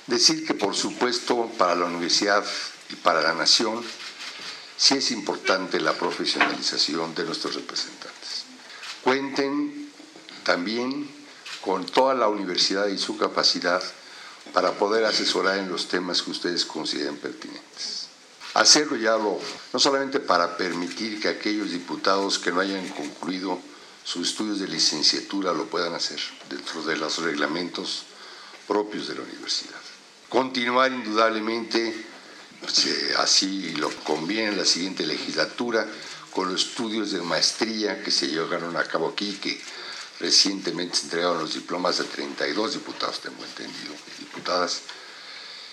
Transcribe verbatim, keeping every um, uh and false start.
Decir que, por supuesto, para la universidad y para la nación, sí es importante la profesionalización de nuestros representantes. Cuenten también con toda la universidad y su capacidad para poder asesorar en los temas que ustedes consideren pertinentes. Hacerlo ya lo, no solamente para permitir que aquellos diputados que no hayan concluido sus estudios de licenciatura lo puedan hacer dentro de los reglamentos propios de la universidad. Continuar indudablemente, si así lo conviene en la siguiente legislatura, con los estudios de maestría que se llevaron a cabo aquí, que recientemente se entregaron los diplomas a treinta y dos diputados, tengo entendido, diputadas,